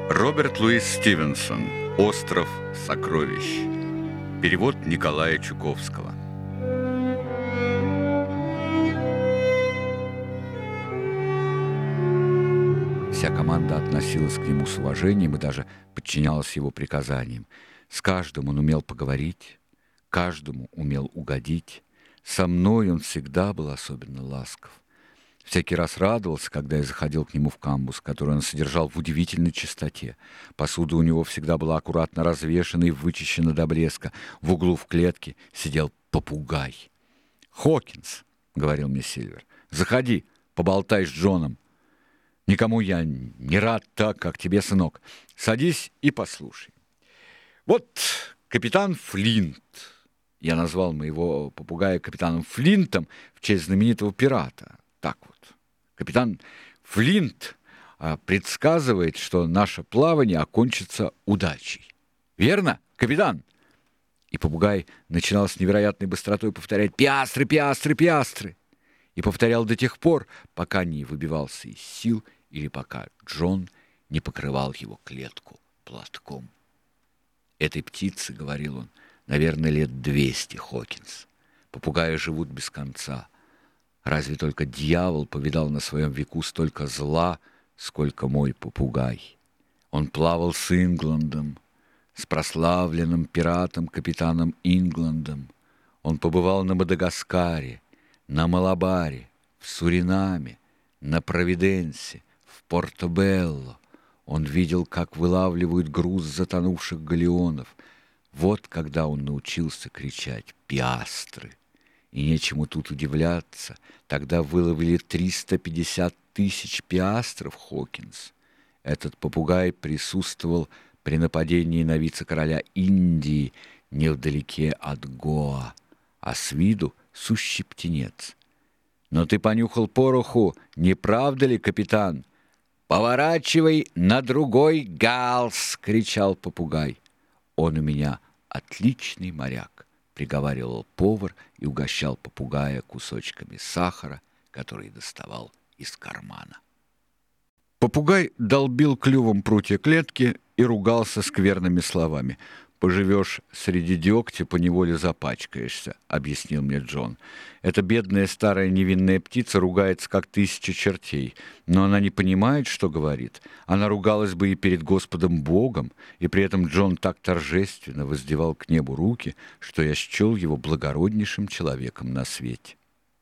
Роберт Луис Стивенсон. «Остров сокровищ». Перевод Николая Чуковского. Вся команда относилась к нему с уважением и даже подчинялась его приказаниям. С каждым он умел поговорить, каждому умел угодить. Со мной он всегда был особенно ласков. Всякий раз радовался, когда я заходил к нему в камбуз, который он содержал в удивительной чистоте. Посуда у него всегда была аккуратно развешана и вычищена до блеска. В углу в клетке сидел попугай. «Хокинс», — говорил мне Сильвер, — «заходи, поболтай с Джоном. Никому я не рад так, как тебе, сынок. Садись и послушай. Вот капитан Флинт». Я назвал моего попугая капитаном Флинтом в честь знаменитого пирата. Так вот. Капитан Флинт предсказывает, что наше плавание окончится удачей. Верно, капитан? И попугай начинал с невероятной быстротой повторять «Пиастры, пиастры, пиастры!» и повторял до тех пор, пока не выбивался из сил или пока Джон не покрывал его клетку платком. «Этой птице, — говорил он, — наверное, лет 200, Хокинс. Попугаи живут без конца. Разве только дьявол повидал на своем веку столько зла, сколько мой попугай. Он плавал с Ингландом, с прославленным пиратом-капитаном Ингландом. Он побывал на Мадагаскаре, на Малабаре, в Суринаме, на Провиденсе, в Порто-Белло. Он видел, как вылавливают груз затонувших галеонов. Вот когда он научился кричать «Пиастры». И нечему тут удивляться. Тогда выловили 350 тысяч пиастров, Хокинс. Этот попугай присутствовал при нападении на вице-короля Индии невдалеке от Гоа, а с виду сущий птенец. «Но ты понюхал пороху, не правда ли, капитан?» «Поворачивай на другой галс!» — кричал попугай. «Он у меня отличный моряк», — приговаривал повар и угощал попугая кусочками сахара, который доставал из кармана. Попугай долбил клювом прутья клетки и ругался скверными словами. «Поживешь среди дегтя, поневоле запачкаешься», — объяснил мне Джон. «Эта бедная старая невинная птица ругается, как 1000 чертей, но она не понимает, что говорит. Она ругалась бы и перед Господом Богом, и при этом Джон так торжественно воздевал к небу руки, что я счел его благороднейшим человеком на свете».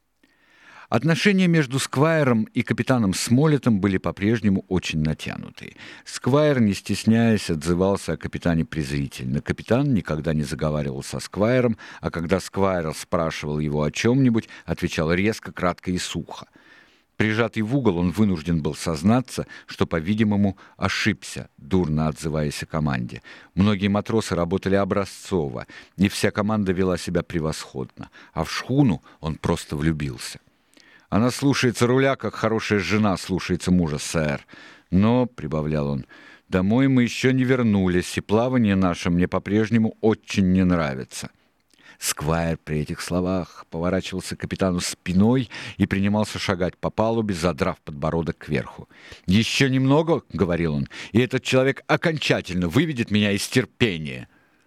Отношения между Сквайром и капитаном Смоллетом были по-прежнему очень натянутые. Сквайр, не стесняясь, отзывался о капитане презрительно. Капитан никогда не заговаривал со Сквайром, а когда Сквайр спрашивал его о чем-нибудь, отвечал резко, кратко и сухо. Прижатый в угол, он вынужден был сознаться, что, по-видимому, ошибся, дурно отзываясь о команде. Многие матросы работали образцово, и вся команда вела себя превосходно, а в шхуну он просто влюбился. «Она слушается руля, как хорошая жена слушается мужа, сэр. Но, — прибавлял он, — домой мы еще не вернулись, и плавание наше мне по-прежнему очень не нравится». Сквайр при этих словах поворачивался к капитану спиной и принимался шагать по палубе, задрав подбородок кверху. «Еще немного, — говорил он, — и этот человек окончательно выведет меня из терпения».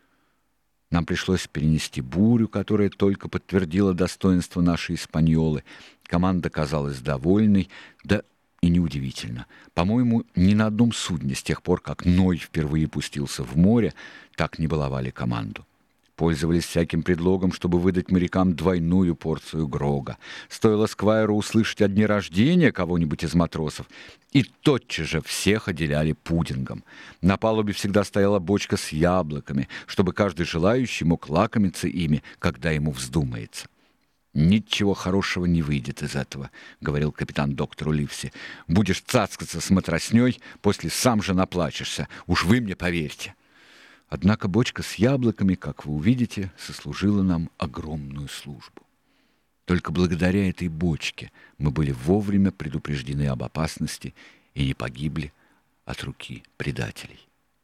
Нам пришлось перенести бурю, которая только подтвердила достоинство нашей испаньолы. Команда казалась довольной, да и неудивительно. По-моему, ни на одном судне с тех пор, как Ной впервые пустился в море, так не баловали команду. Пользовались всяким предлогом, чтобы выдать морякам двойную порцию грога. Стоило Сквайру услышать о дне рождения кого-нибудь из матросов, и тотчас же всех отделяли пудингом. На палубе всегда стояла бочка с яблоками, чтобы каждый желающий мог лакомиться ими, когда ему вздумается. «Ничего хорошего не выйдет из этого», — говорил капитан доктору Ливси. «Будешь цацкаться с матросней, после сам же наплачешься. Уж вы мне поверьте». Однако бочка с яблоками, как вы увидите, сослужила нам огромную службу. Только благодаря этой бочке мы были вовремя предупреждены об опасности и не погибли от руки предателей.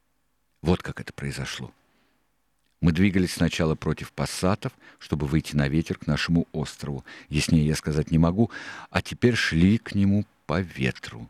Вот как это произошло. Мы двигались сначала против пассатов, чтобы выйти на ветер к нашему острову. Яснее я сказать не могу, а теперь шли к нему по ветру.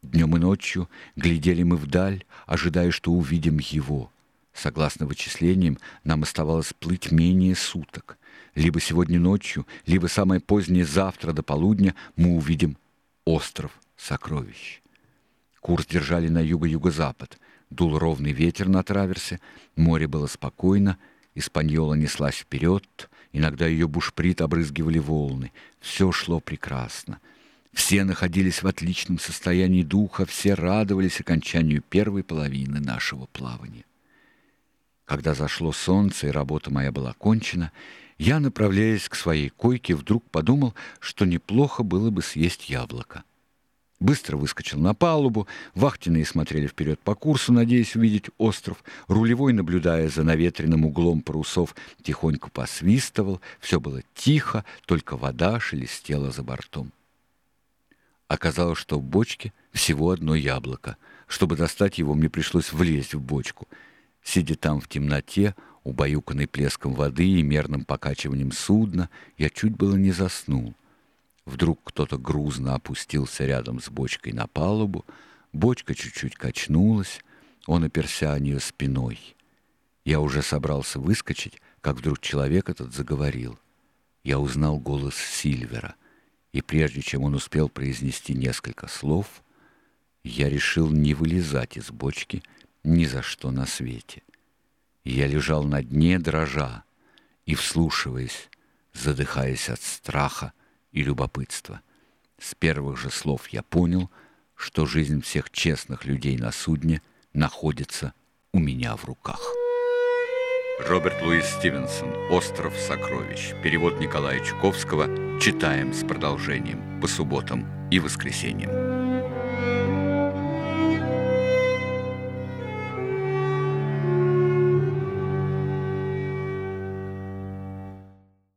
Днем и ночью глядели мы вдаль, ожидая, что увидим его. Согласно вычислениям, нам оставалось плыть менее суток. Либо сегодня ночью, либо самое позднее завтра до полудня мы увидим остров сокровищ. Курс держали на юго-юго-запад. Дул ровный ветер на траверсе, море было спокойно, Испаньола неслась вперед, иногда ее бушприт обрызгивали волны. Все шло прекрасно. Все находились в отличном состоянии духа, все радовались окончанию первой половины нашего плавания. Когда зашло солнце и работа моя была кончена, я, направляясь к своей койке, вдруг подумал, что неплохо было бы съесть яблоко. Быстро выскочил на палубу, вахтенные смотрели вперед по курсу, надеясь увидеть остров. Рулевой, наблюдая за наветренным углом парусов, тихонько посвистывал. Все было тихо, только вода шелестела за бортом. Оказалось, что в бочке всего одно яблоко. Чтобы достать его, мне пришлось влезть в бочку. Сидя там в темноте, убаюканный плеском воды и мерным покачиванием судна, я чуть было не заснул. Вдруг кто-то грузно опустился рядом с бочкой на палубу, бочка чуть-чуть качнулась, он оперся о нее спиной. Я уже собрался выскочить, как вдруг человек этот заговорил. Я узнал голос Сильвера, и прежде чем он успел произнести несколько слов, я решил не вылезать из бочки ни за что на свете. Я лежал на дне, дрожа, и, вслушиваясь, задыхаясь от страха и любопытства. С первых же слов я понял, что жизнь всех честных людей на судне находится у меня в руках. Роберт Луис Стивенсон «Остров сокровищ». Перевод Николая Чуковского. Читаем с продолжением по субботам и воскресеньям.